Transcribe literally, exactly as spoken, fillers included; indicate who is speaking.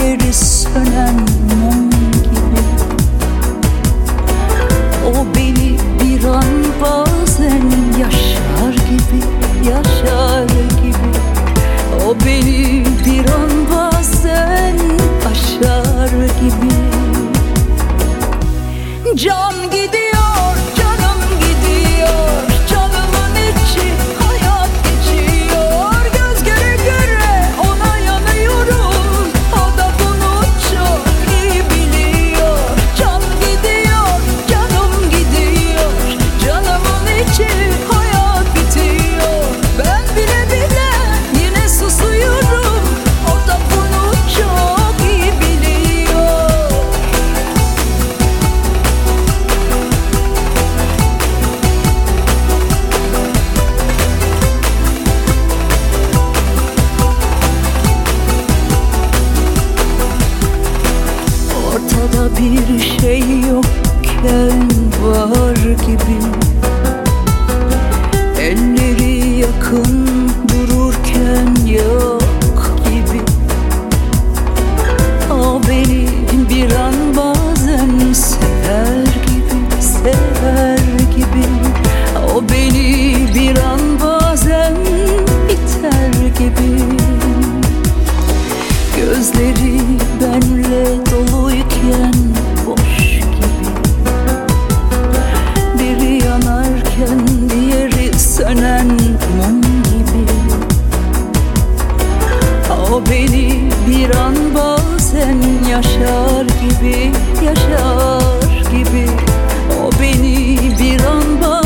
Speaker 1: diğeri sönen mum gibi. O beni bir an bazen yaşar gibi, yaşar gibi. O beni bir an bazen aşar gibi. Can gidiyor, canım gidiyor, canımın içi hayat geçiyor. Göz göre göre ona yanıyorum, o da bunu çok iyi biliyor. Can gidiyor, canım gidiyor, canımın içi hayat bitiyor. Ben bile bile yine susuyorum, o da bunu çok iyi biliyor. Ortada bir şey yokken var gibi, elleri yakın dururken yok gibi. O beni bir an bazen sever gibi, sever gibi. O beni bir an bazen biter gibi. Gözleri benle doluyken boş gibi. Biri yanarken diğeri sönen mum gibi. O beni bir an bazen yaşar gibi, yaşar gibi. O beni bir an bazen